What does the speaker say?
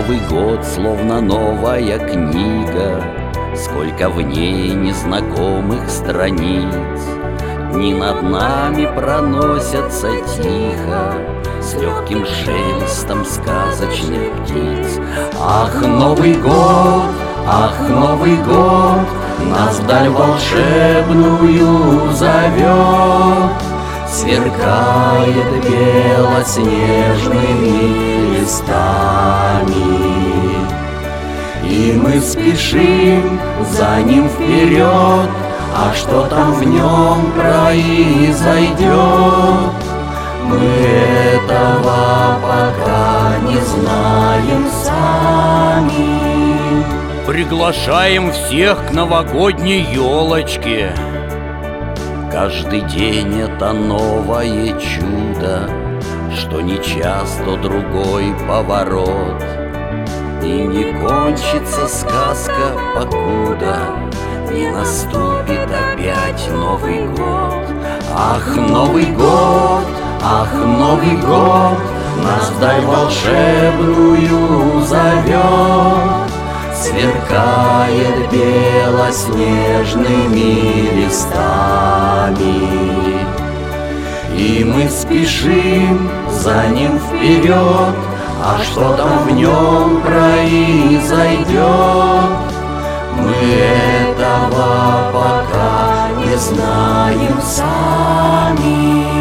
Новый год, словно новая книга, сколько в ней незнакомых страниц. Дни над нами проносятся тихо, с легким шелестом сказочных птиц. Ах, Новый год, ах, Новый год, нас вдаль волшебную зовет, сверкает белоснежными листами. И мы спешим за ним вперед, а что там в нем произойдет, мы этого пока не знаем сами. Приглашаем всех к новогодней елочке. Каждый день это новое чудо, что не час, то другой поворот. И не кончится сказка, покуда не наступит опять Новый год. Ах, Новый год, ах, Новый год, нас вдаль волшебную зовет, сверкает белоснежными листами. И мы спешим за ним вперед, а что там в нем произойдет, мы этого пока не знаем сами.